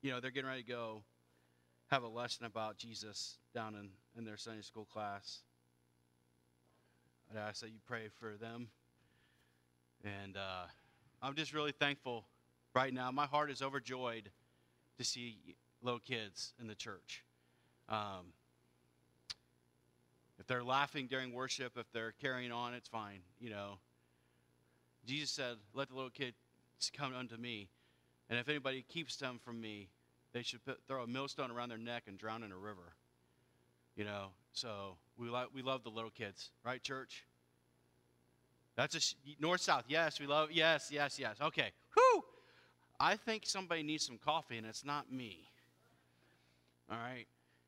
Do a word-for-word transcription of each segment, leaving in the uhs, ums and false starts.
you know, they're getting ready to go have a lesson about Jesus down in, in their Sunday school class. I'd ask that you pray for them. And uh, I'm just really thankful right now. My heart is overjoyed to see little kids in the church. Um, if they're laughing during worship, if they're carrying on, it's fine. You know, Jesus said, let the little kids come unto me. And if anybody keeps them from me, they should put, throw a millstone around their neck and drown in a river. You know, so we, lo- we love the little kids. Right, church? That's a sh- north-south. Yes, we love, yes, yes, yes. Okay. Whew! I think somebody needs some coffee, and it's not me. All right.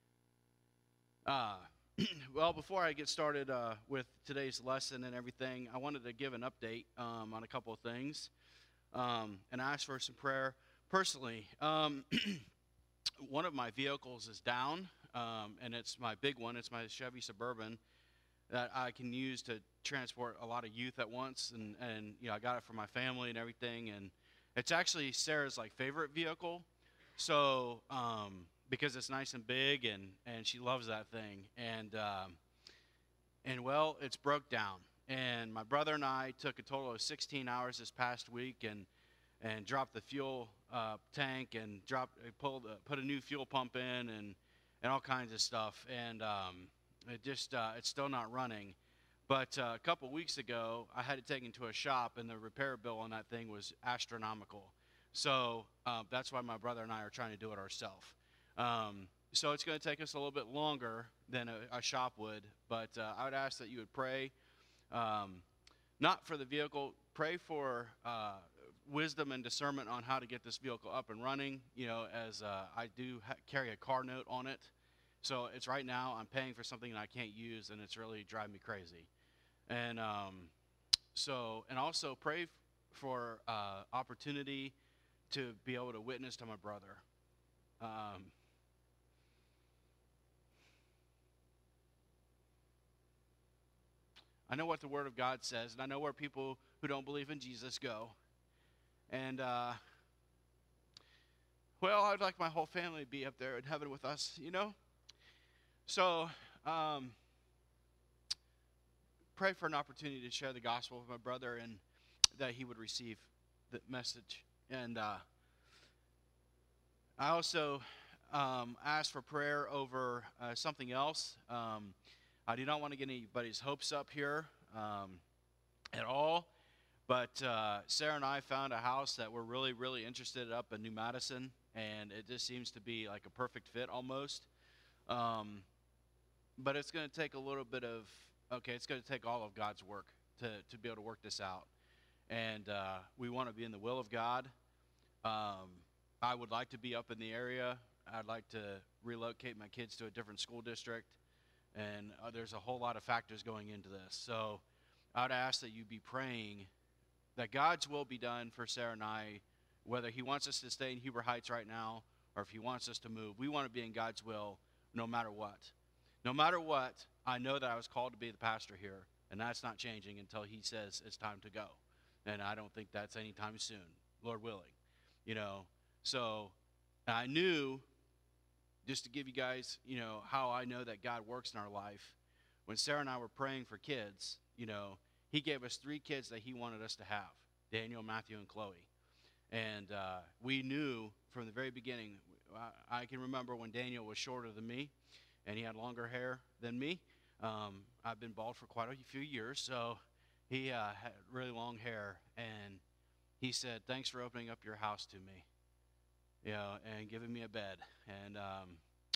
Uh, well, before I get started uh, with today's lesson and everything, I wanted to give an update um, on a couple of things um, and ask for some prayer. Personally, um, one of my vehicles is down, um, and it's my big one. It's my Chevy Suburban that I can use to transport a lot of youth at once, and, and you know, I got it for my family and everything, and it's actually Sarah's like favorite vehicle, so um, because it's nice and big, and, and she loves that thing, and um, and well, it's broke down, and my brother and I took a total of sixteen hours this past week, and and dropped the fuel uh, tank, and dropped pulled uh, put a new fuel pump in, and and all kinds of stuff, and um, it just uh, it's still not running. But uh, a couple weeks ago, I had it taken to a shop, and the repair bill on that thing was astronomical. So uh, that's why my brother and I are trying to do it ourselves. Um, so it's going to take us a little bit longer than a, a shop would, but uh, I would ask that you would pray, um, not for the vehicle, pray for uh, wisdom and discernment on how to get this vehicle up and running, you know, as uh, I do ha- carry a car note on it. So it's right now I'm paying for something that I can't use, and it's really driving me crazy. And um, so, and also pray f- for uh, opportunity to be able to witness to my brother. Um, I know what the Word of God says, and I know where people who don't believe in Jesus go. And, uh, well, I'd like my whole family to be up there in heaven with us, you know? So, um, pray for an opportunity to share the gospel with my brother, and that he would receive the message. And uh, I also um, asked for prayer over uh, something else. Um, I do not want to get anybody's hopes up here um, at all, but uh, Sarah and I found a house that we're really, really interested up in New Madison, and it just seems to be like a perfect fit almost. Um, but it's going to take a little bit of, okay, it's going to take all of God's work to, to be able to work this out. And uh, we want to be in the will of God. Um, I would like to be up in the area. I'd like to relocate my kids to a different school district. And uh, there's a whole lot of factors going into this. So I would ask that you be praying that God's will be done for Sarah and I, whether he wants us to stay in Huber Heights right now or if he wants us to move. We want to be in God's will no matter what. No matter what, I know that I was called to be the pastor here, and that's not changing until he says it's time to go. And I don't think that's anytime soon, Lord willing. You know, so I knew, just to give you guys, you know, how I know that God works in our life, when Sarah and I were praying for kids, you know, he gave us three kids that he wanted us to have, Daniel, Matthew, and Chloe. And uh, we knew from the very beginning, I, I can remember when Daniel was shorter than me, and he had longer hair than me. Um, I've been bald for quite a few years, so he uh, had really long hair, and he said, thanks for opening up your house to me, you know, and giving me a bed. And, um,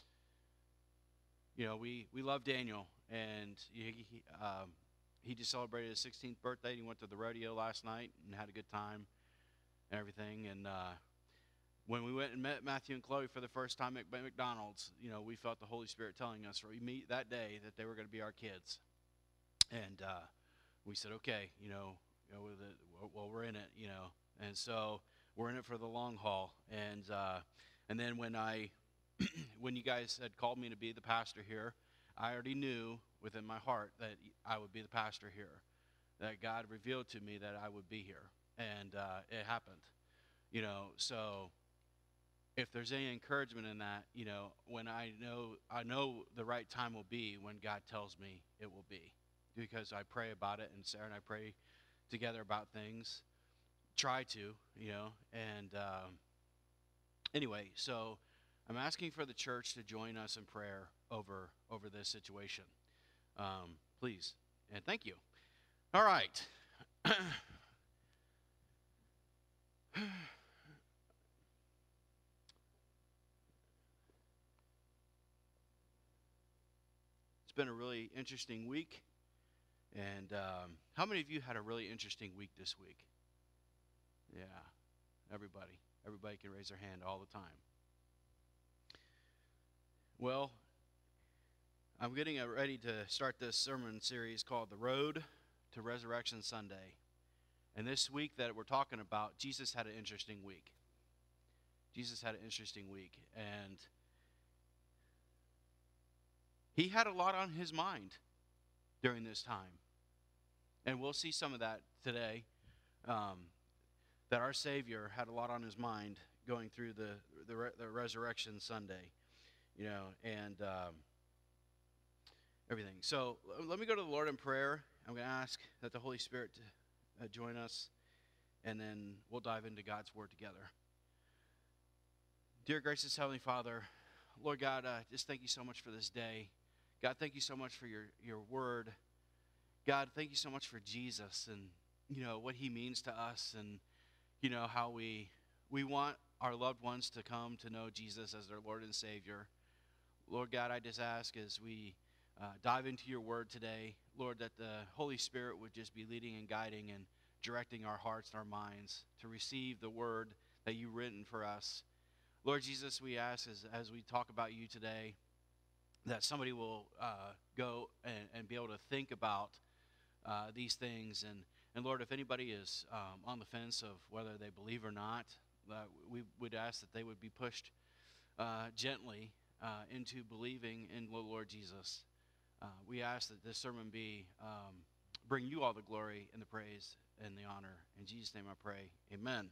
you know, we, we love Daniel, and he, he, um, he just celebrated his sixteenth birthday. He went to the rodeo last night and had a good time and everything. And uh, when we went and met Matthew and Chloe for the first time at McDonald's, you know, we felt the Holy Spirit telling us we meet that day that they were going to be our kids. And uh, we said, okay, you know, you know the, well, we're in it, you know. And so we're in it for the long haul. And uh, and then when I, when you guys had called me to be the pastor here, I already knew within my heart that I would be the pastor here, that God revealed to me that I would be here. And uh, it happened, you know. So if there's any encouragement in that, you know, when I know I know the right time will be when God tells me it will be, because I pray about it, and Sarah and I pray together about things, try to, you know, and um, anyway, so I'm asking for the church to join us in prayer over over this situation, um, please, and thank you. All right. It's been a really interesting week. And um, how many of you had a really interesting week this week? Yeah, everybody. Everybody can raise their hand all the time. Well, I'm getting ready to start this sermon series called The Road to Resurrection Sunday. And this week that we're talking about, Jesus had an interesting week. Jesus had an interesting week. And he had a lot on his mind during this time. And we'll see some of that today, um, that our Savior had a lot on his mind going through the the, re- the Resurrection Sunday, you know, and um, everything. So let me go to the Lord in prayer. I'm going to ask that the Holy Spirit uh, join us, and then we'll dive into God's Word together. Dear gracious Heavenly Father, Lord God, uh, just thank you so much for this day. God, thank you so much for your, your Word. God, thank you so much for Jesus and, you know, what he means to us, and, you know, how we we want our loved ones to come to know Jesus as their Lord and Savior. Lord God, I just ask as we uh, dive into your word today, Lord, that the Holy Spirit would just be leading and guiding and directing our hearts and our minds to receive the word that you've written for us. Lord Jesus, we ask as, as we talk about you today, that somebody will uh, go and, and be able to think about Uh, these things, and, and Lord, if anybody is um, on the fence of whether they believe or not, uh, we would ask that they would be pushed uh, gently uh, into believing in the Lord Jesus. Uh, we ask that this sermon be um, bring you all the glory and the praise and the honor. In Jesus' name I pray, amen.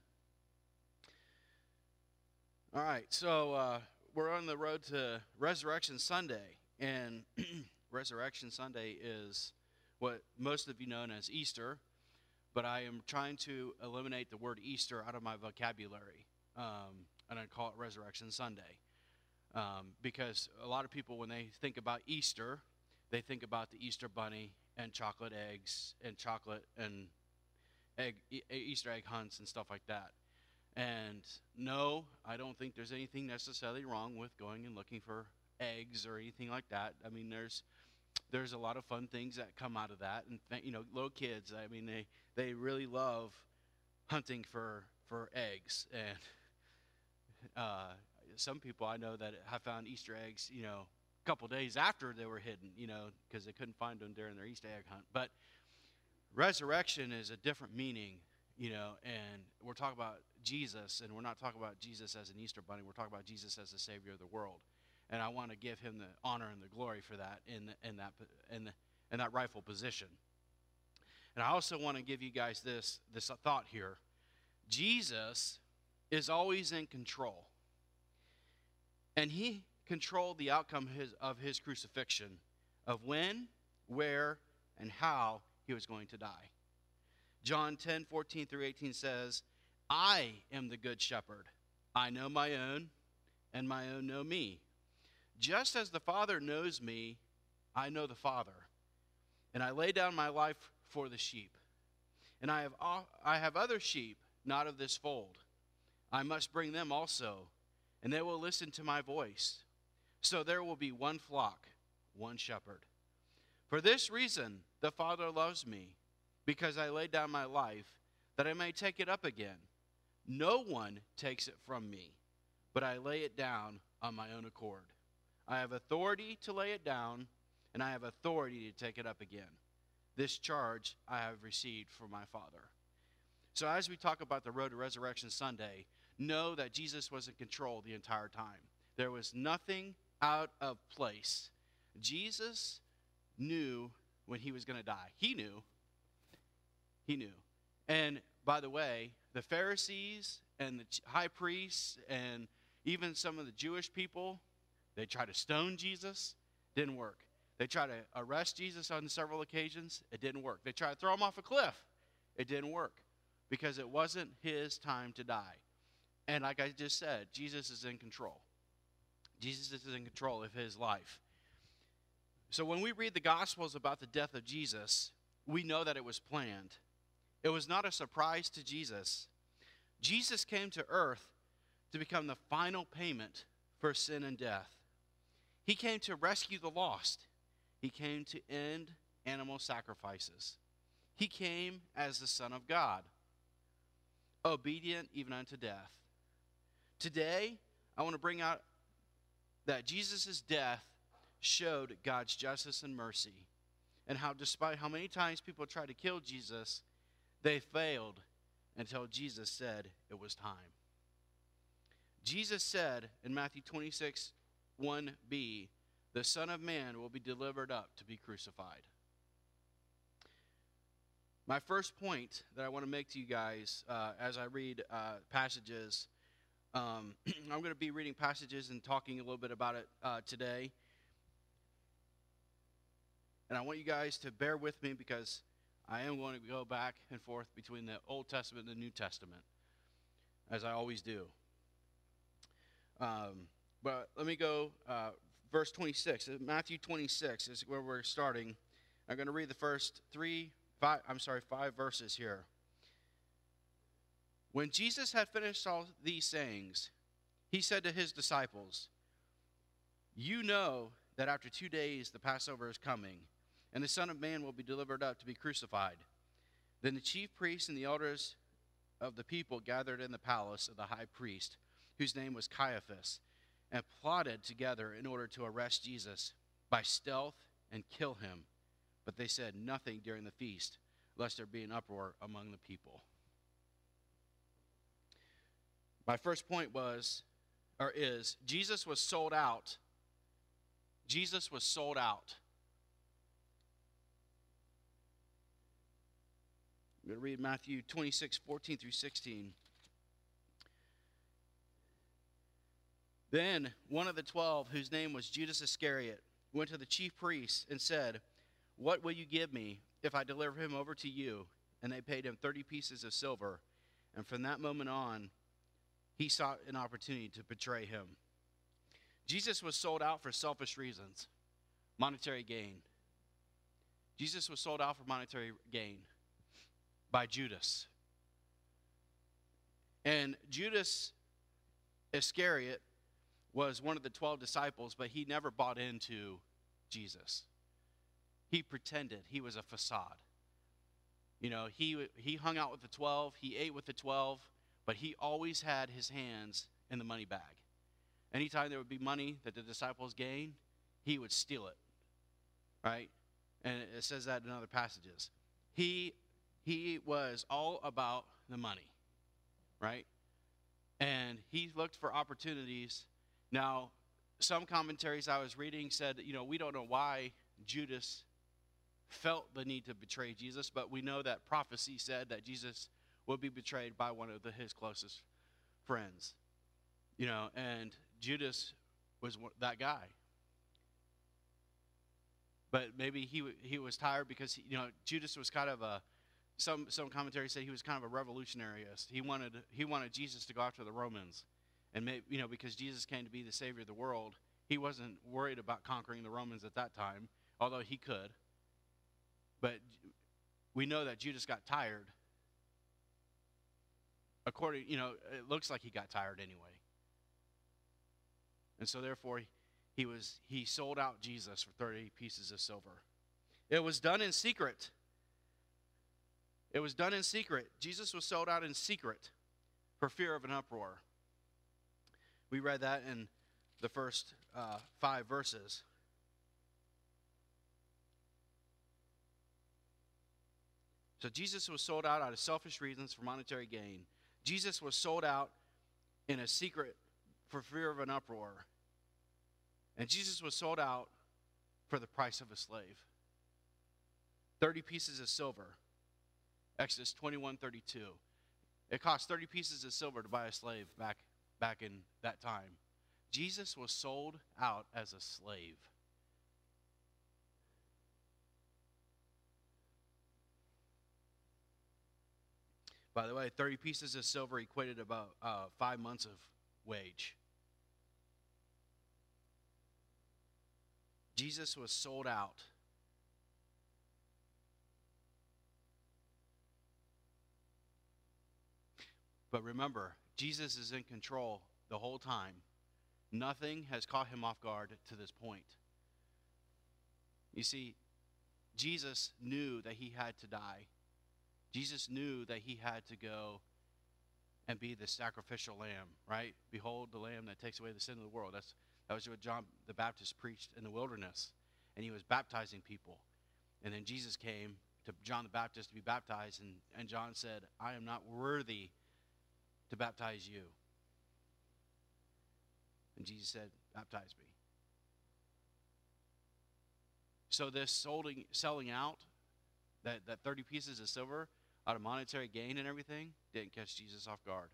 All right, so uh, we're on the road to Resurrection Sunday, and Resurrection Sunday is what most of you know as Easter, but I am trying to eliminate the word Easter out of my vocabulary, um, and I call it Resurrection Sunday, um, because a lot of people, when they think about Easter, they think about the Easter bunny and chocolate eggs and chocolate and egg e- Easter egg hunts and stuff like that. And no, I don't think there's anything necessarily wrong with going and looking for eggs or anything like that. I mean, there's There's a lot of fun things that come out of that, and you know, little kids, I mean, they they really love hunting for for eggs, and uh, some people I know that have found Easter eggs, you know, a couple days after they were hidden, you know, because they couldn't find them during their Easter egg hunt. But resurrection is a different meaning, you know, and we're talking about Jesus, and we're not talking about Jesus as an Easter bunny. We're talking about Jesus as the Savior of the world. And I want to give him the honor and the glory for that in in that in the, in that rightful position. And I also want to give you guys this this thought here. Jesus is always in control, and he controlled the outcome his, of his crucifixion, of when, where, and how he was going to die. John ten fourteen through eighteen says, "I am the good shepherd. I know my own, and my own know me. Just as the Father knows me, I know the Father, and I lay down my life for the sheep. And I have I have other sheep, not of this fold. I must bring them also, and they will listen to my voice. So there will be one flock, one shepherd. For this reason the Father loves me, because I lay down my life, that I may take it up again. No one takes it from me, but I lay it down on my own accord. I have authority to lay it down, and I have authority to take it up again. This charge I have received from my Father." So as we talk about the road to Resurrection Sunday, know that Jesus was in control the entire time. There was nothing out of place. Jesus knew when he was going to die. He knew. He knew. And by the way, the Pharisees and the high priests and, Even some of the Jewish people, they tried to stone Jesus, didn't work. They tried to arrest Jesus on several occasions, it didn't work. They tried to throw him off a cliff, it didn't work, because it wasn't his time to die. And like I just said, Jesus is in control. Jesus is in control of his life. So when we read the Gospels about the death of Jesus, we know that it was planned. It was not a surprise to Jesus. Jesus came to earth to become the final payment for sin and death. He came to rescue the lost. He came to end animal sacrifices. He came as the Son of God, obedient even unto death. Today, I want to bring out that Jesus' death showed God's justice and mercy, and how despite how many times people tried to kill Jesus, they failed until Jesus said it was time. Jesus said in Matthew twenty-six, one b, the Son of Man will be delivered up to be crucified. My first point that I want to make to you guys uh, as I read uh, passages, um, I'm going to be reading passages and talking a little bit about it uh, today. And I want you guys to bear with me because I am going to go back and forth between the Old Testament and the New Testament, as I always do. Um, but let me go, uh, verse twenty-six. Matthew twenty-six is where we're starting. I'm going to read the first three, five, I'm sorry, five verses here. When Jesus had finished all these sayings, he said to his disciples, "You know that after two days the Passover is coming, and the Son of Man will be delivered up to be crucified." Then the chief priests and the elders of the people gathered in the palace of the high priest, whose name was Caiaphas, and plotted together in order to arrest Jesus by stealth and kill him. But they said nothing during the feast, lest there be an uproar among the people. My first point was, or is, Jesus was sold out. Jesus was sold out. I'm going to read Matthew twenty-six, fourteen through sixteen. Then one of the twelve, whose name was Judas Iscariot, went to the chief priests and said, "What will you give me if I deliver him over to you?" And they paid him thirty pieces of silver. And from that moment on, he sought an opportunity to betray him. Jesus was sold out for selfish reasons, monetary gain. Jesus was sold out for monetary gain by Judas. And Judas Iscariot was one of the twelve disciples, but he never bought into Jesus. He pretended. He was a facade. You know, he he hung out with the twelve, he ate with the twelve, but he always had his hands in the money bag. Anytime there would be money that the disciples gained, he would steal it, right? And it says that in other passages. He he was all about the money, right? And he looked for opportunities. Now, some commentaries I was reading said, you know, we don't know why Judas felt the need to betray Jesus, but we know that prophecy said that Jesus would be betrayed by one of the, his closest friends. You know, and Judas was that guy. But maybe he he was tired because, he, you know, Judas was kind of a, some some commentaries say he was kind of a revolutionaryist. He wanted he wanted Jesus to go after the Romans. And, maybe, you know, because Jesus came to be the Savior of the world, he wasn't worried about conquering the Romans at that time, although he could. But we know that Judas got tired. According, you know, it looks like he got tired anyway. And so therefore, he was he sold out Jesus for thirty pieces of silver. It was done in secret. It was done in secret. Jesus was sold out in secret for fear of an uproar. We read that in the first uh, five verses. So Jesus was sold out out of selfish reasons for monetary gain. Jesus was sold out in a secret for fear of an uproar. And Jesus was sold out for the price of a slave. thirty pieces of silver. Exodus twenty-one thirty-two. It cost thirty pieces of silver to buy a slave back back in that time. Jesus was sold out as a slave. By the way, thirty pieces of silver equated about uh, five months of wage. Jesus was sold out. But remember, Jesus is in control the whole time. Nothing has caught him off guard to this point. You see, Jesus knew that he had to die. Jesus knew that he had to go and be the sacrificial lamb, right? Behold the lamb that takes away the sin of the world. That's that was what John the Baptist preached in the wilderness. And he was baptizing people. And then Jesus came to John the Baptist to be baptized, and, and John said, I am not worthy to baptize you. And Jesus said, baptize me. So this solding, selling out, that, that thirty pieces of silver out of monetary gain and everything, didn't catch Jesus off guard.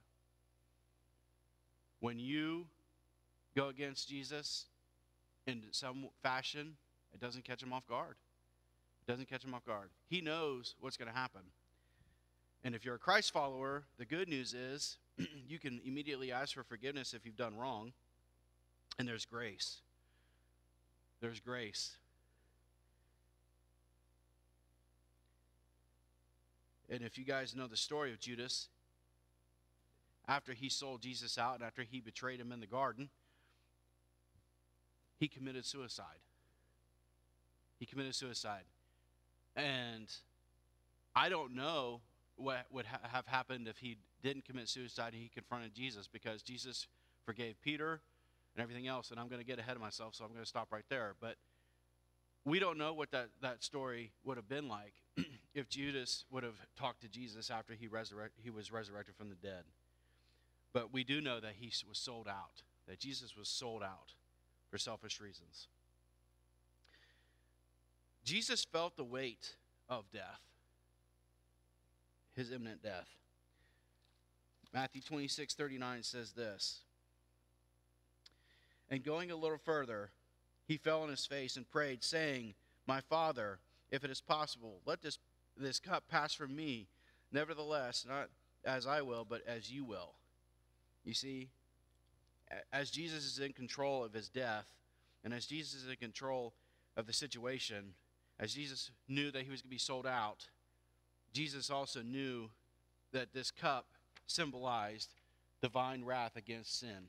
When you go against Jesus in some fashion, it doesn't catch him off guard. It doesn't catch him off guard. He knows what's going to happen. And if you're a Christ follower, the good news is you can immediately ask for forgiveness if you've done wrong. And there's grace. There's grace. And if you guys know the story of Judas, after he sold Jesus out and after he betrayed him in the garden, he committed suicide. He committed suicide. And I don't know what would ha- have happened if he didn't commit suicide and he confronted Jesus, because Jesus forgave Peter and everything else. And I'm going to get ahead of myself, so I'm going to stop right there. But we don't know what that, that story would have been like if Judas would have talked to Jesus after he, resurrect, he was resurrected from the dead. But we do know that he was sold out, that Jesus was sold out for selfish reasons. Jesus felt the weight of death, his imminent death. Matthew twenty-six thirty-nine says this, and going a little further, he fell on his face and prayed, saying, my Father, if it is possible, let this, this cup pass from me. Nevertheless, not as I will, but as you will. You see, as Jesus is in control of his death, and as Jesus is in control of the situation, as Jesus knew that he was going to be sold out, Jesus also knew that this cup symbolized divine wrath against sin.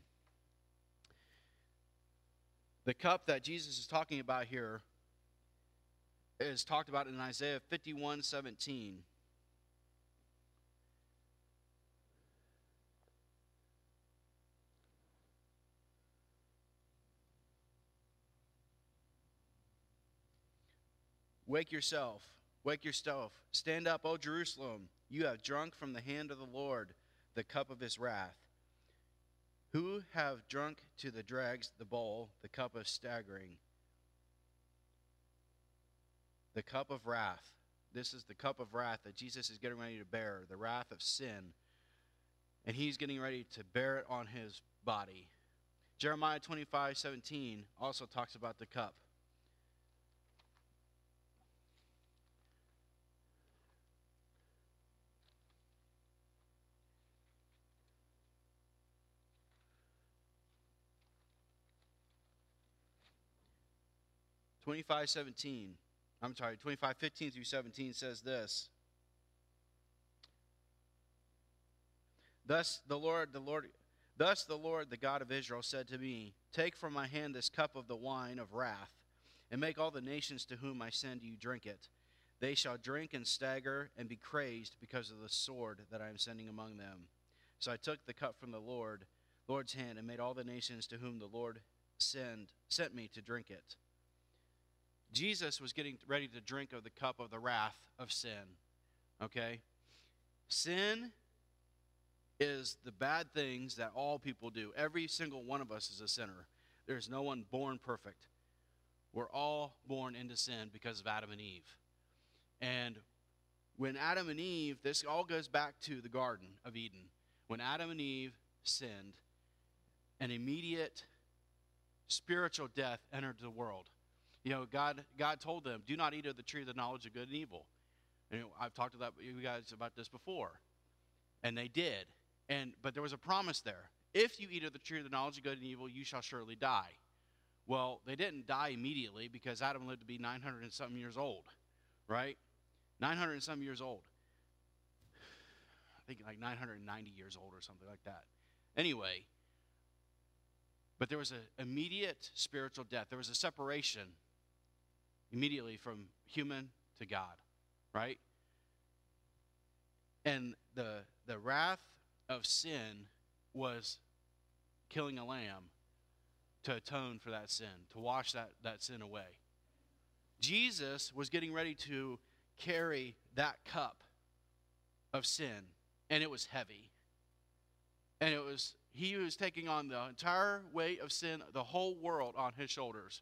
The cup that Jesus is talking about here is talked about in Isaiah fifty-one seventeen. Wake yourself, wake yourself. Stand up, O Jerusalem. You have drunk from the hand of the Lord the cup of his wrath. Who have drunk to the dregs the bowl, the cup of staggering, the cup of wrath. This is the cup of wrath that Jesus is getting ready to bear, the wrath of sin. And he's getting ready to bear it on his body. Jeremiah twenty-five seventeen also talks about the cup. twenty-five seventeen, I'm sorry, twenty-five fifteen through seventeen says this. Thus the Lord, the Lord, thus the Lord, the God of Israel, said to me, take from my hand this cup of the wine of wrath, and make all the nations to whom I send you drink it. They shall drink and stagger and be crazed because of the sword that I am sending among them. So I took the cup from the Lord, Lord's hand, and made all the nations to whom the Lord send, sent me to drink it. Jesus was getting ready to drink of the cup of the wrath of sin. Okay? Sin is the bad things that all people do. Every single one of us is a sinner. There's no one born perfect. We're all born into sin because of Adam and Eve. And when Adam and Eve, this all goes back to the Garden of Eden. When Adam and Eve sinned, an immediate spiritual death entered the world. You know, God God told them, do not eat of the tree of the knowledge of good and evil. And you know, I've talked to that, you guys about this before. And they did. And but there was a promise there. If you eat of the tree of the knowledge of good and evil, you shall surely die. Well, they didn't die immediately because Adam lived to be nine hundred and something years old, right? nine hundred and some years old. I think like nine hundred ninety years old or something like that. Anyway, but there was an immediate spiritual death. There was a separation immediately from human to God, right? And the the wrath of sin was killing a lamb to atone for that sin, to wash that, that sin away. Jesus was getting ready to carry that cup of sin, and it was heavy. And it was he was taking on the entire weight of sin, the whole world on his shoulders.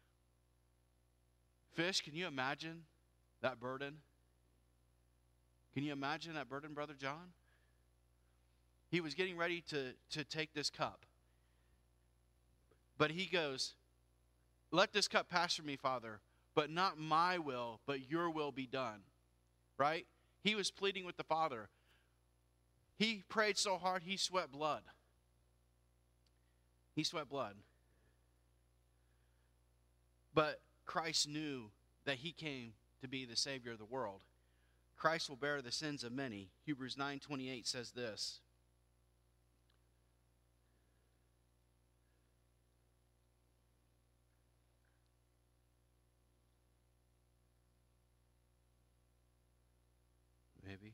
Fish, can you imagine that burden? Can you imagine that burden, Brother John? He was getting ready to, to take this cup. But he goes, let this cup pass from me, Father, but not my will, but your will be done. Right? He was pleading with the Father. He prayed so hard, he sweat blood. He sweat blood. But Christ knew that he came to be the Savior of the world. Christ will bear the sins of many. Hebrews nine twenty-eight says this. Maybe.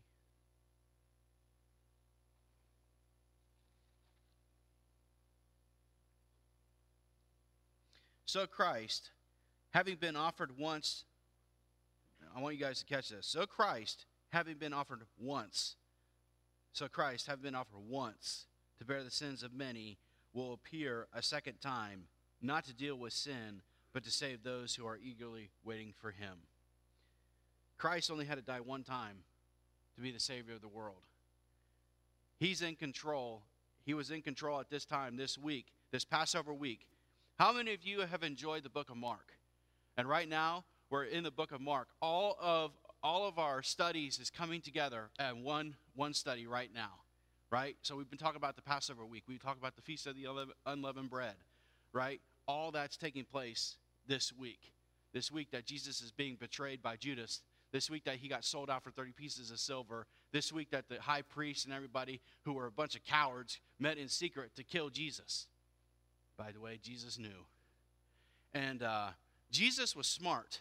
So Christ, having been offered once, I want you guys to catch this. So Christ, having been offered once, so Christ, having been offered once to bear the sins of many, will appear a second time, not to deal with sin, but to save those who are eagerly waiting for him. Christ only had to die one time to be the Savior of the world. He's in control. He was in control at this time, this week, this Passover week. How many of you have enjoyed the book of Mark? And right now, we're in the book of Mark. All of all of our studies is coming together at one, one study right now, right? So we've been talking about the Passover week. We talk about the Feast of the Unleavened Bread, right? All that's taking place this week. This week that Jesus is being betrayed by Judas. This week that he got sold out for thirty pieces of silver. This week that the high priest and everybody who were a bunch of cowards met in secret to kill Jesus. By the way, Jesus knew. And uh, Jesus was smart.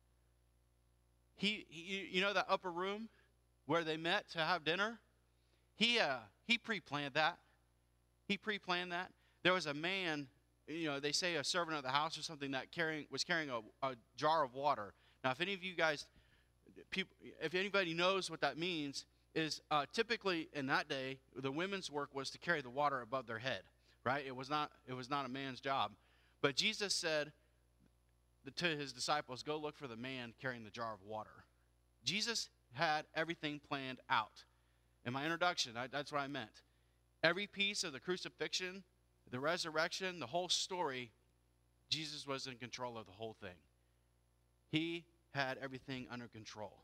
He, he, you know that upper room where they met to have dinner? He, uh, he pre-planned that. He pre-planned that. There was a man, you know, they say a servant of the house or something that carrying was carrying a, a jar of water. Now, if any of you guys, people, if anybody knows what that means, is uh, typically in that day, the women's work was to carry the water above their head. Right? It was not it was not a man's job. But Jesus said to his disciples, go look for the man carrying the jar of water. Jesus had everything planned out. In my introduction, I, that's what I meant. Every piece of the crucifixion, the resurrection, the whole story, Jesus was in control of the whole thing. He had everything under control,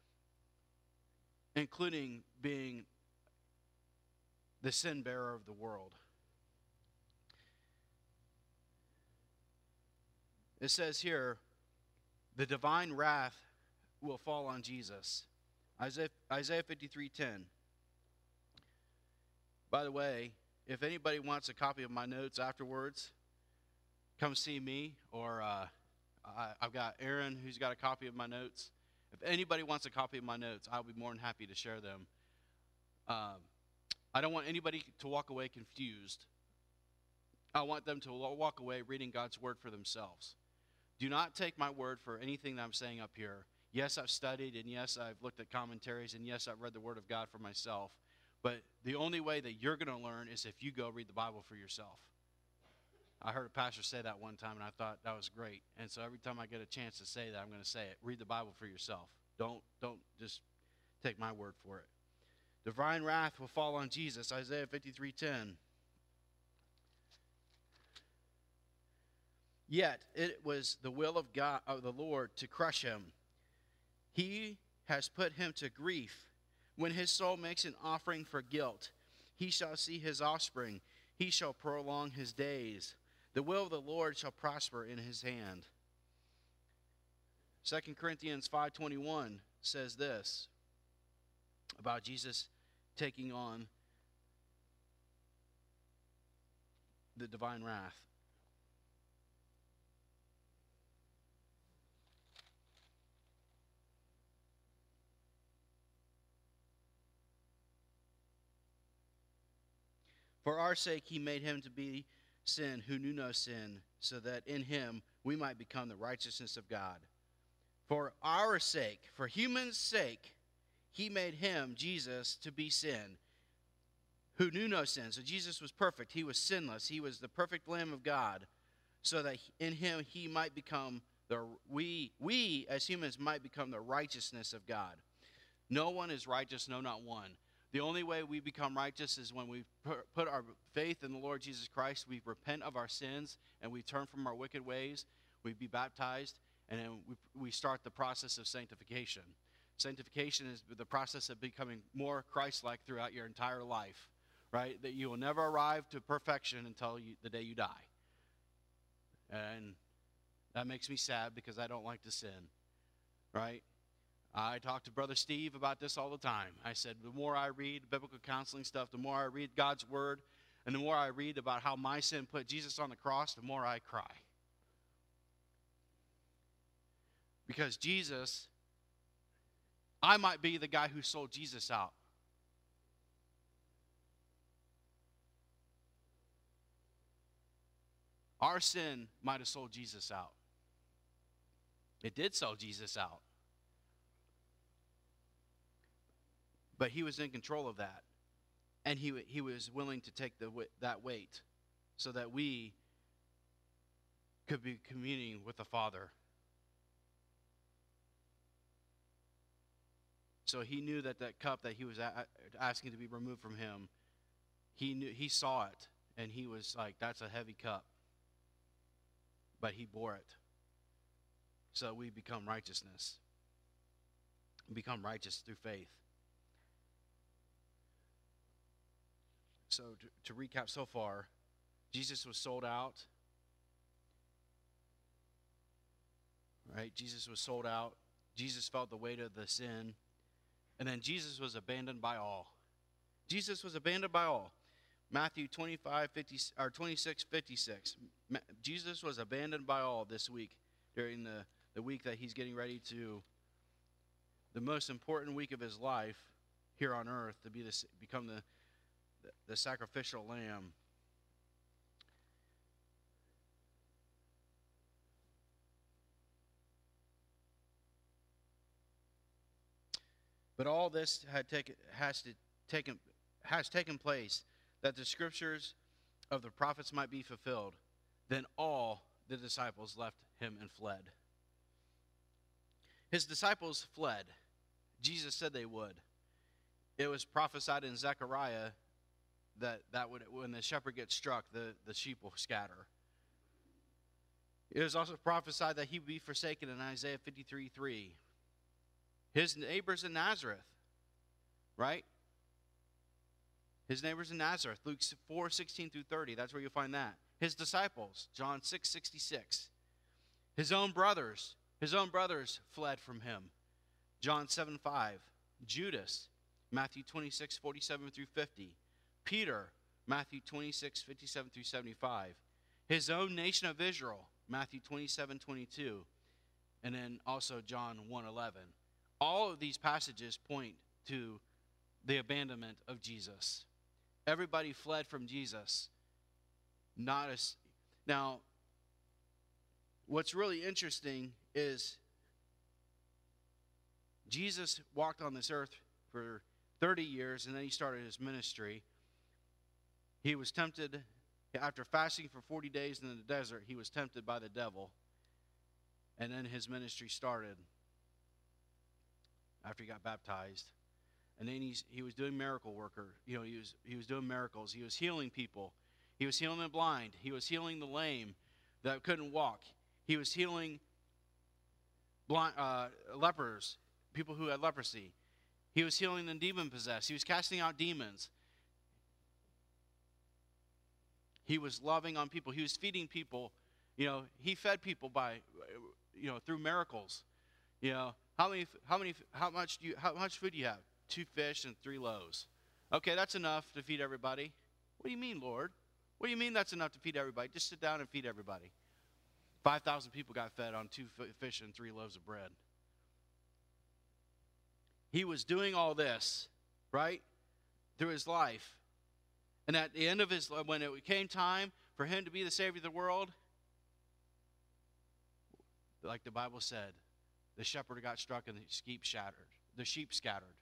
including being the sin bearer of the world. It says here, the divine wrath will fall on Jesus. Isaiah, Isaiah fifty-three ten. By the way, if anybody wants a copy of my notes afterwards, come see me. Or uh, I, I've got Aaron who's got a copy of my notes. If anybody wants a copy of my notes, I'll be more than happy to share them. Um, I don't want anybody to walk away confused. I want them to walk away reading God's word for themselves. Do not take my word for anything that I'm saying up here. Yes, I've studied, and yes, I've looked at commentaries, and yes, I've read the word of God for myself. But the only way that you're going to learn is if you go read the Bible for yourself. I heard a pastor say that one time, and I thought that was great. And so every time I get a chance to say that, I'm going to say it. Read the Bible for yourself. Don't, don't just take my word for it. Divine wrath will fall on Jesus, Isaiah fifty-three ten. Yet it was the will of God, of the Lord, to crush him. He has put him to grief. When his soul makes an offering for guilt, he shall see his offspring. He shall prolong his days. The will of the Lord shall prosper in his hand. Second Corinthians five twenty-one says this about Jesus taking on the divine wrath. For our sake he made him to be sin who knew no sin, so that in him we might become the righteousness of God. For our sake, for humans' sake, he made him, Jesus, to be sin, who knew no sin. So Jesus was perfect. He was sinless. He was the perfect Lamb of God, so that in him he might become the, we, we as humans might become the righteousness of God. No one is righteous, no, not one. The only way we become righteous is when we put our faith in the Lord Jesus Christ, we repent of our sins, and we turn from our wicked ways, we be baptized, and then we, we start the process of sanctification. Sanctification is the process of becoming more Christ-like throughout your entire life, right? That you will never arrive to perfection until you, the day you die. And that makes me sad because I don't like to sin, right? I talk to Brother Steve about this all the time. I said, the more I read biblical counseling stuff, the more I read God's word, and the more I read about how my sin put Jesus on the cross, the more I cry. Because Jesus, I might be the guy who sold Jesus out. Our sin might have sold Jesus out. It did sell Jesus out. But he was in control of that. And he, he was willing to take the, that weight so that we could be communing with the Father. So he knew that that cup that he was a- asking to be removed from him, he knew, he saw it, and he was like, that's a heavy cup. But he bore it. So we become righteousness. We become righteous through faith. So to, to recap so far, Jesus was sold out. Right? Jesus was sold out. Jesus felt the weight of the sin. And then Jesus was abandoned by all. Jesus was abandoned by all. Matthew twenty-five, fifty, or twenty-six, fifty-six. Jesus was abandoned by all this week, during the, the week that he's getting ready to, the most important week of his life here on earth, to be the, become the, the, the sacrificial lamb. But all this had taken, has to taken, has taken place, that the scriptures of the prophets might be fulfilled. Then all the disciples left him and fled. His disciples fled. Jesus said they would. It was prophesied in Zechariah that, that would, when the shepherd gets struck, the, the sheep will scatter. It was also prophesied that he would be forsaken in Isaiah fifty-three three. His neighbors in Nazareth, right? His neighbors in Nazareth, Luke four sixteen through thirty, that's where you'll find that. His disciples, John six sixty-six. His own brothers, his own brothers fled from him, John seven five. Judas, Matthew twenty-six forty-seven through fifty. Peter, Matthew twenty-six fifty-seven through seventy-five. His own nation of Israel, Matthew twenty-seven twenty-two. And then also John one eleven. All of these passages point to the abandonment of Jesus. Everybody fled from Jesus. Not as now, what's really interesting is Jesus walked on this earth for thirty years, and then he started his ministry. He was tempted, after fasting for forty days in the desert, he was tempted by the devil. And then his ministry started after he got baptized. And then he's, he was doing miracle worker. You know, he was, he was doing miracles. He was healing people. He was healing the blind. He was healing the lame. that couldn't walk. He was healing blind, uh, lepers, people who had leprosy. He was healing the demon-possessed. He was casting out demons. He was loving on people. He was feeding people. You know, he fed people by, you know, through miracles. You know, how many, how many, how much do you, how much food do you have? Two fish and three loaves. Okay, that's enough to feed everybody. What do you mean, Lord? What do you mean that's enough to feed everybody? Just sit down and feed everybody. five thousand people got fed on two fish and three loaves of bread. He was doing all this, right, through his life. And at the end of his life, when it came time for him to be the Savior of the world, like the Bible said, the shepherd got struck and the sheep shattered. The sheep scattered.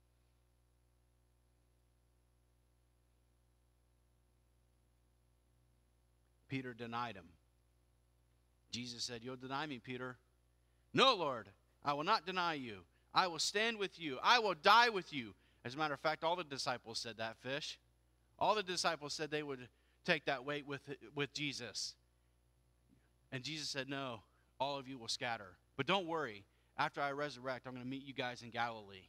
Peter denied him. Jesus said, "You'll deny me, Peter." "No, Lord, I will not deny you. I will stand with you. I will die with you." As a matter of fact, all the disciples said that, fish. All the disciples said they would take that weight with, with Jesus. And Jesus said, "No, all of you will scatter. But don't worry. After I resurrect, I'm going to meet you guys in Galilee."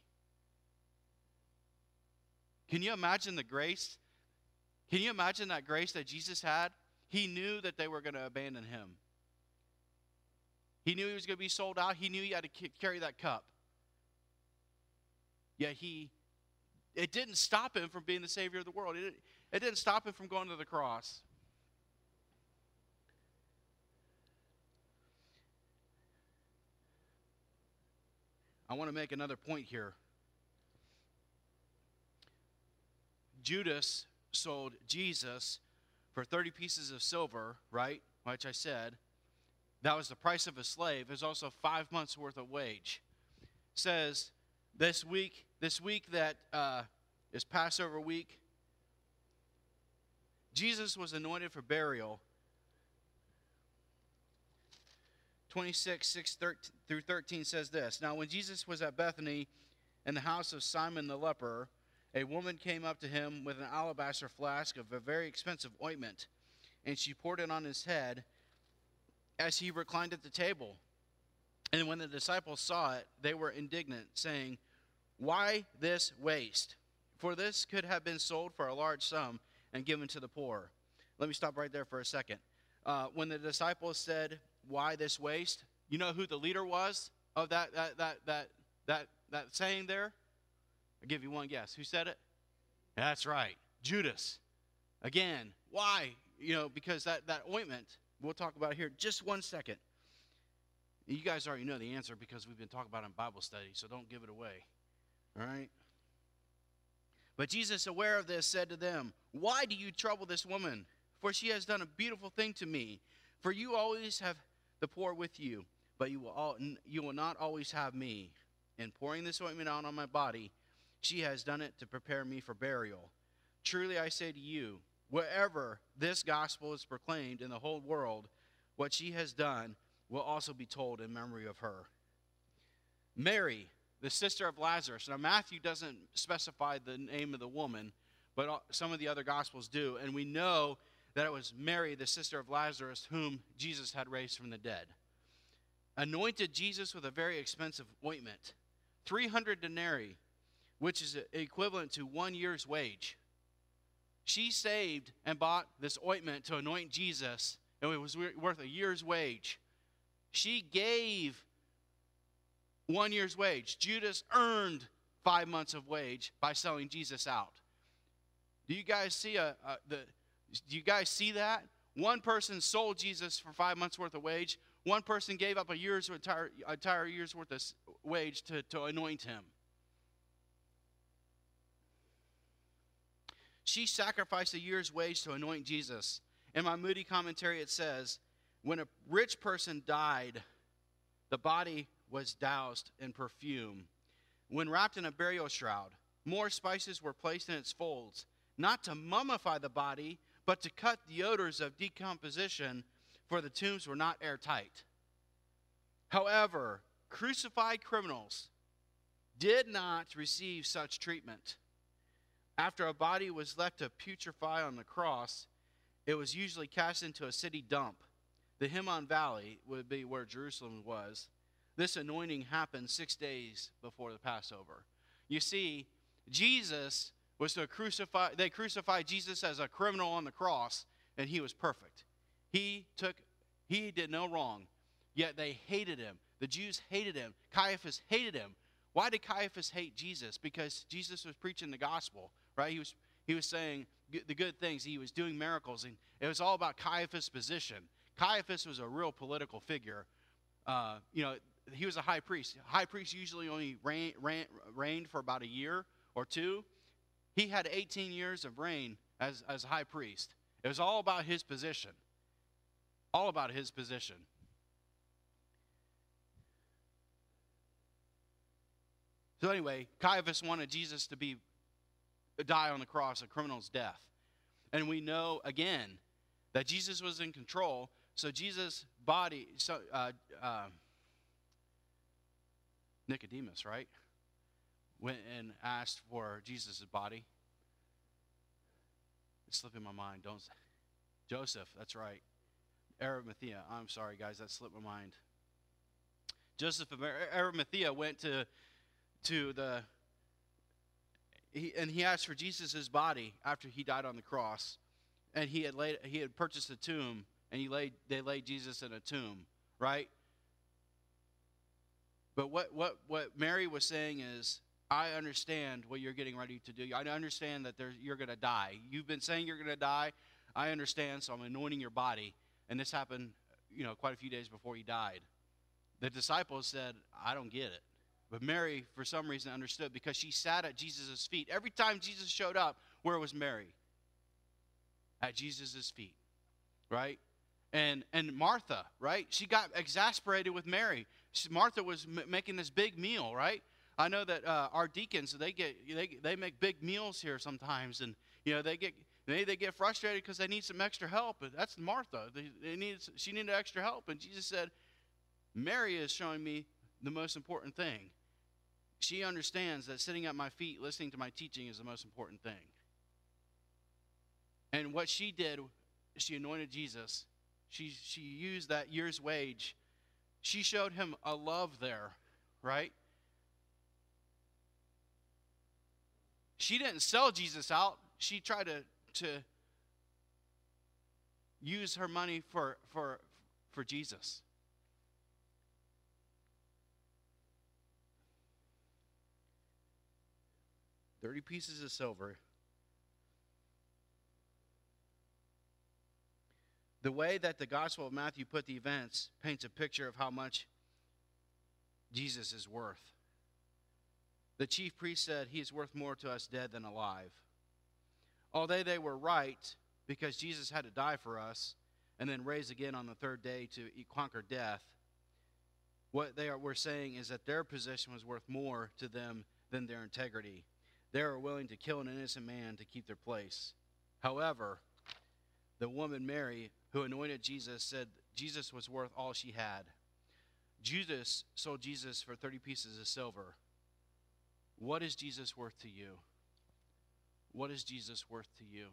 Can you imagine the grace? Can you imagine that grace that Jesus had? He knew that they were going to abandon him. He knew he was going to be sold out. He knew he had to carry that cup. Yet he, it didn't stop him from being the Savior of the world. It, it didn't stop him from going to the cross. I want to make another point here. Judas sold Jesus for thirty pieces of silver, right? Which I said, that was the price of a slave. It was also five months' worth of wage. It says this week, this week that uh, is Passover week, Jesus was anointed for burial. twenty-six, six through thirteen says this. "Now when Jesus was at Bethany in the house of Simon the leper, a woman came up to him with an alabaster flask of a very expensive ointment, and she poured it on his head as he reclined at the table. And when the disciples saw it, they were indignant, saying, 'Why this waste? For this could have been sold for a large sum and given to the poor.'" Let me stop right there for a second. Uh, when the disciples said, "Why this waste?" you know who the leader was of that that that that that, that saying there? I'll give you one guess. Who said it? That's right, Judas. Again, why? You know, because that, that ointment, we'll talk about it here in just one second. You guys already know the answer because we've been talking about it in Bible study, so don't give it away. All right? But Jesus, aware of this, said to them, "Why do you trouble this woman? For she has done a beautiful thing to me. For you always have the poor with you, but you will, all, you will not always have me. In pouring this ointment out on my body, she has done it to prepare me for burial. Truly I say to you, wherever this gospel is proclaimed in the whole world, what she has done will also be told in memory of her." Mary, the sister of Lazarus. Now Matthew doesn't specify the name of the woman, but some of the other gospels do. And we know that it was Mary, the sister of Lazarus, whom Jesus had raised from the dead. Anointed Jesus with a very expensive ointment. three hundred denarii, which is equivalent to one year's wage. She saved and bought this ointment to anoint Jesus, and it was worth a year's wage. She gave one year's wage. Judas earned five months of wage by selling Jesus out. Do you guys see a, a the? Do you guys see that? One person sold Jesus for five months worth of wage. One person gave up a year's entire, entire year's worth of wage to, to anoint him. She sacrificed a year's wage to anoint Jesus. In my Moody commentary, it says, when a rich person died, the body was doused in perfume. When wrapped in a burial shroud, more spices were placed in its folds, not to mummify the body, but to cut the odors of decomposition, for the tombs were not airtight. However, crucified criminals did not receive such treatment. After a body was left to putrefy on the cross, it was usually cast into a city dump. the Hinnom Valley would be where Jerusalem was. This anointing happened six days before the Passover. You see, Jesus was to crucify, they crucified Jesus as a criminal on the cross, and he was perfect. He took, he did no wrong, yet they hated him. The Jews hated him. Caiaphas hated him. Why did Caiaphas hate Jesus? Because Jesus was preaching the gospel, right? He was, he was saying the good things. He was doing miracles, and it was all about Caiaphas' position. Caiaphas was a real political figure. Uh, you know, he was a high priest. High priests usually only reign, reign, reigned for about a year or two. He had eighteen years of reign as, as high priest. It was all about his position. All about his position. So anyway, Caiaphas wanted Jesus to be die on the cross, a criminal's death. And we know, again, that Jesus was in control. So Jesus' body, so, uh, uh, Nicodemus, right, went and asked for Jesus' body. It's slipping my mind. Don't Joseph, that's right. Arimathea. I'm sorry, guys, that slipped my mind. Joseph of Arimathea went to to the he, and he asked for Jesus' body after he died on the cross, and he had laid he had purchased a tomb, and he laid they laid Jesus in a tomb, right? But what what what Mary was saying is, I understand what you're getting ready to do. I understand that there, you're going to die. You've been saying you're going to die. I understand, so I'm anointing your body. And this happened, you know, quite a few days before he died. The disciples said, I don't get it. But Mary, for some reason, understood because she sat at Jesus' feet. Every time Jesus showed up, where was Mary? At Jesus' feet, right? And and Martha, right? She got exasperated with Mary. She, Martha was m- making this big meal, right? I know that uh, our deacons, they get they they make big meals here sometimes, and you know they get they they get frustrated because they need some extra help. But that's Martha. They, they need she needed extra help, and Jesus said, Mary is showing me the most important thing. She understands that sitting at my feet, listening to my teaching, is the most important thing. And what she did, she anointed Jesus. She she used that year's wage. She showed him a love there, right? She didn't sell Jesus out. She tried to, to use her money for, for, for Jesus. Thirty pieces of silver. The way that the Gospel of Matthew put the events paints a picture of how much Jesus is worth. The chief priest said he is worth more to us dead than alive. Although they were right, because Jesus had to die for us and then raise again on the third day to conquer death, what they are, were saying is that their position was worth more to them than their integrity. They were willing to kill an innocent man to keep their place. However, the woman Mary, who anointed Jesus, said Jesus was worth all she had. Judas sold Jesus for thirty pieces of silver. What is Jesus worth to you? What is Jesus worth to you?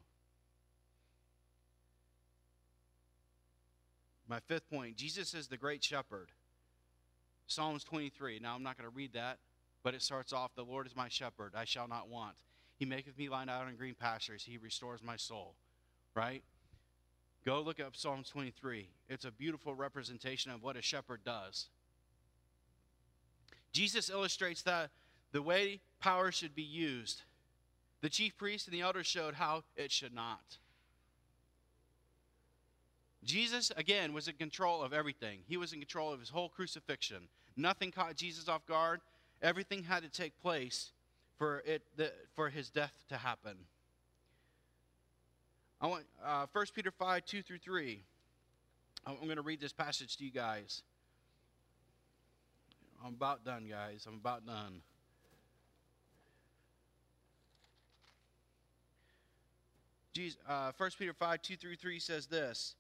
My fifth point, Jesus is the great shepherd. Psalms twenty-three. Now, I'm not going to read that, but it starts off, the Lord is my shepherd, I shall not want. He maketh me lie down in green pastures. He restores my soul. Right? Go look up Psalms twenty-three. It's a beautiful representation of what a shepherd does. Jesus illustrates that the way power should be used. The chief priests and the elders showed how it should not. Jesus, again, was in control of everything. He was in control of his whole crucifixion. Nothing caught Jesus off guard. Everything had to take place for it, the, for his death to happen. I want uh, First Peter five, two through three. I'm going to read this passage to you guys. I'm about done, guys. I'm about done. Jesus, uh, First Peter five, two through three says this.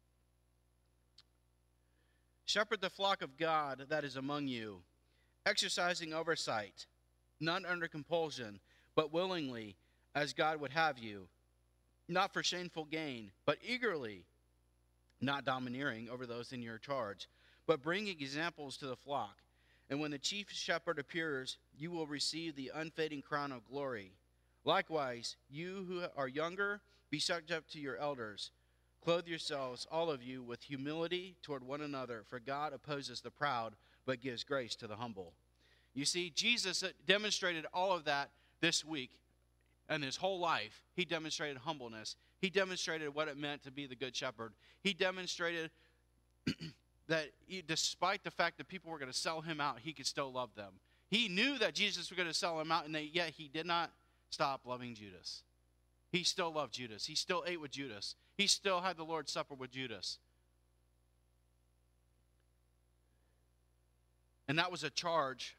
Shepherd the flock of God that is among you, exercising oversight, not under compulsion, but willingly, as God would have you, not for shameful gain, but eagerly, not domineering over those in your charge, but bringing examples to the flock. And when the chief shepherd appears, you will receive the unfading crown of glory. Likewise, you who are younger, be subject to your elders. Clothe yourselves, all of you, with humility toward one another, for God opposes the proud, but gives grace to the humble. You see, Jesus demonstrated all of that this week and his whole life. He demonstrated humbleness. He demonstrated what it meant to be the good shepherd. He demonstrated that he, despite the fact that people were going to sell him out, he could still love them. He knew that Jesus was going to sell him out, and they, yet he did not stop loving Judas. He still loved Judas. He still ate with Judas. He still had the Lord's Supper with Judas. And that was a charge,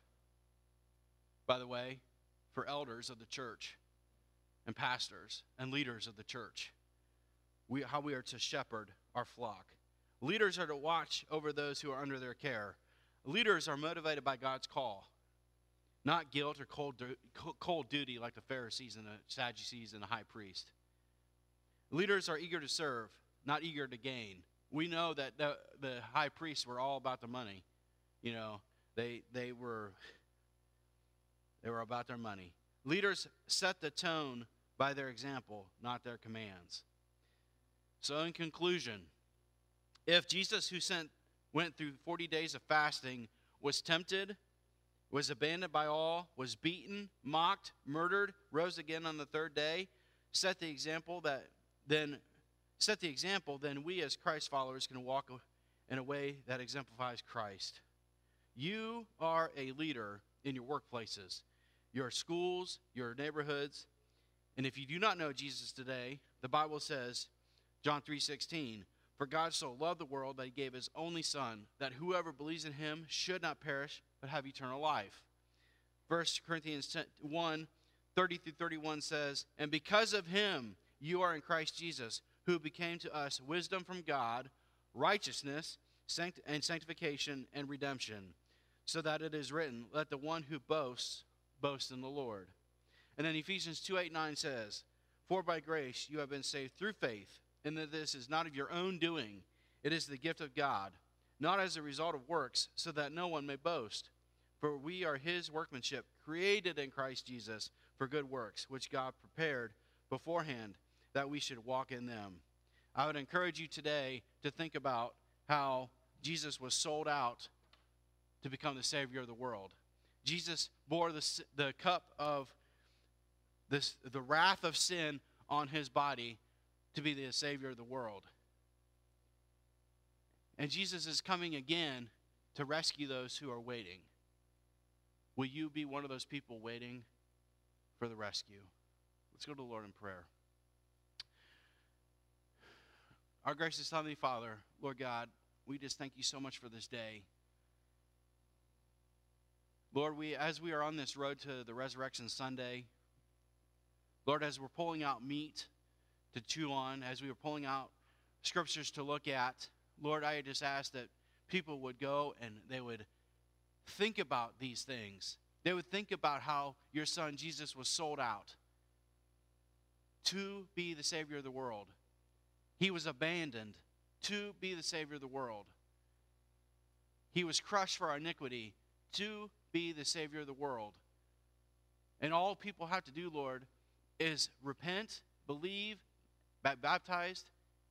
by the way, for elders of the church and pastors and leaders of the church. We, how we are to shepherd our flock. Leaders are to watch over those who are under their care. Leaders are motivated by God's call, not guilt or cold, cold duty like the Pharisees and the Sadducees and the high priest. Leaders are eager to serve, not eager to gain. We know that the, the high priests were all about the money. You know, they they were they were about their money. Leaders set the tone by their example, not their commands. So in conclusion, if Jesus, who sent went through forty days of fasting, was tempted, was abandoned by all, was beaten, mocked, murdered, rose again on the third day, set the example that then set the example, then we as Christ followers can walk in a way that exemplifies Christ. You are a leader in your workplaces, your schools, your neighborhoods. And if you do not know Jesus today, the Bible says, John three sixteen, for God so loved the world that he gave his only Son, that whoever believes in him should not perish, but have eternal life. First Corinthians one, thirty through thirty-one says, and because of him you are in Christ Jesus, who became to us wisdom from God, righteousness, sanct- and sanctification, and redemption, so that it is written, let the one who boasts, boast in the Lord. And then Ephesians two, eight, nine says, for by grace you have been saved through faith, and that this is not of your own doing. It is the gift of God, not as a result of works, so that no one may boast. For we are his workmanship, created in Christ Jesus for good works, which God prepared beforehand that we should walk in them. I would encourage you today to think about how Jesus was sold out to become the Savior of the world. Jesus bore the, the cup of this, the wrath of sin on his body to be the Savior of the world. And Jesus is coming again to rescue those who are waiting. Will you be one of those people waiting for the rescue? Let's go to the Lord in prayer. Our gracious Heavenly Father, Lord God, we just thank you so much for this day. Lord, we as we are on this road to the Resurrection Sunday, Lord, as we're pulling out meat to chew on, as we were pulling out scriptures to look at, Lord, I just ask that people would go and they would think about these things. They would think about how your Son Jesus was sold out to be the Savior of the world. He was abandoned to be the Savior of the world. He was crushed for our iniquity to be the Savior of the world. And all people have to do, Lord, is repent, believe, be baptized,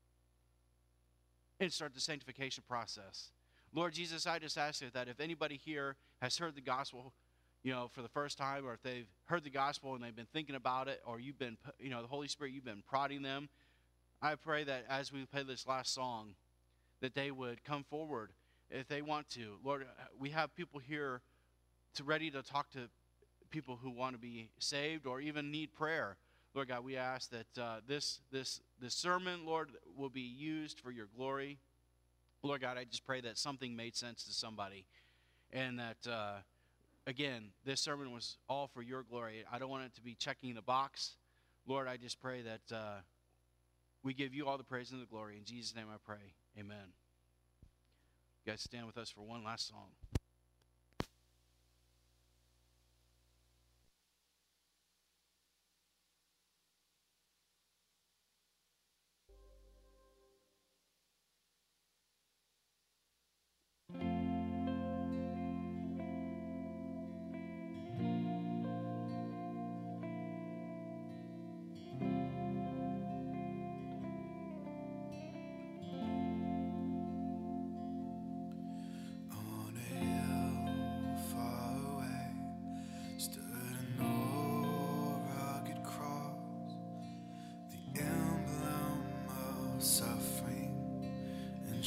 and start the sanctification process. Lord Jesus, I just ask you that if anybody here has heard the gospel, you know, for the first time, or if they've heard the gospel and they've been thinking about it, or you've been, you know, the Holy Spirit, you've been prodding them, I pray that as we play this last song, that they would come forward if they want to. Lord, we have people here to ready to talk to people who want to be saved or even need prayer. Lord God, we ask that uh, this this this sermon, Lord, will be used for your glory. Lord God, I just pray that something made sense to somebody, and that uh, again, this sermon was all for your glory. I don't want it to be checking the box. Lord, I just pray that uh, we give you all the praise and the glory. In Jesus' name I pray. Amen. You guys stand with us for one last song.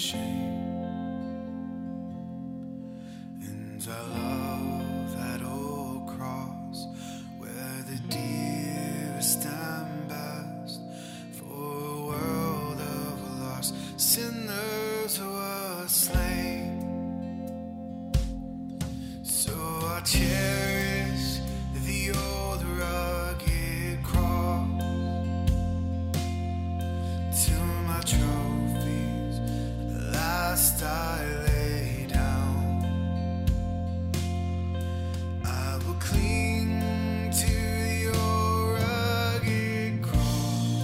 shame. And I love that old cross where the dearest stand best for a world of lost sinners who were slain. So I cherish the old rugged cross till my trophies last I lay down. I will cling to your rugged cross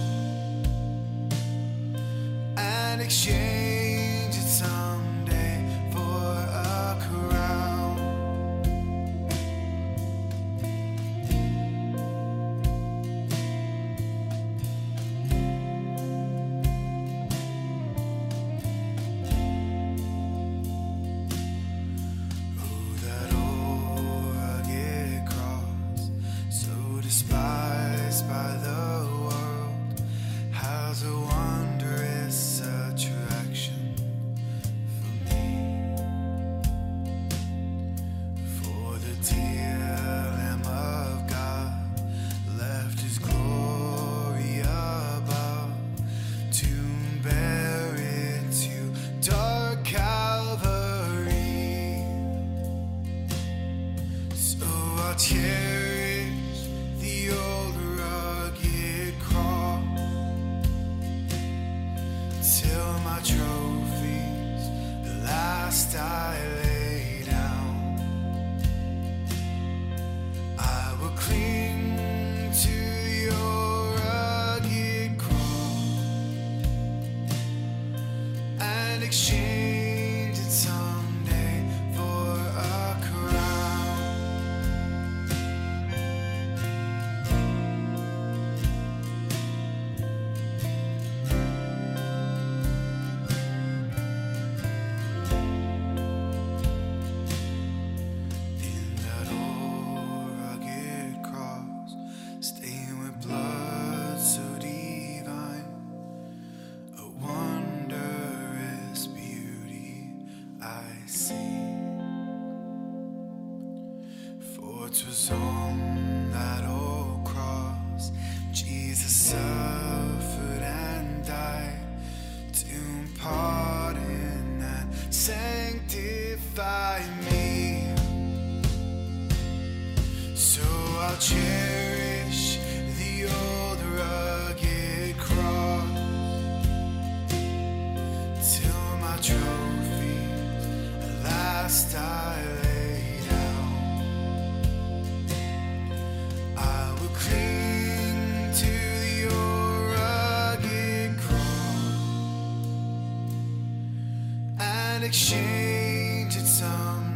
and exchange it someday for a crown. Oh, that old rugged cross, so despised by the world, has a wondrous attraction for me. For the dear Lamb of God left his glory above to bear it to dark Calvary. So I'll cherish the old rugged cross till my trophies last I lay down. I will cling to your rugged cross and exchange it someday for a crown. In that old rugged cross, stained with blood so divine, a wondrous beauty I see. For 'twas on that old cross Jesus suffered and died to pardon and sanctify me. So I'll cherish the old rugged cross till my trophies at last I lay down. I will cling to your rugged cross and exchange it some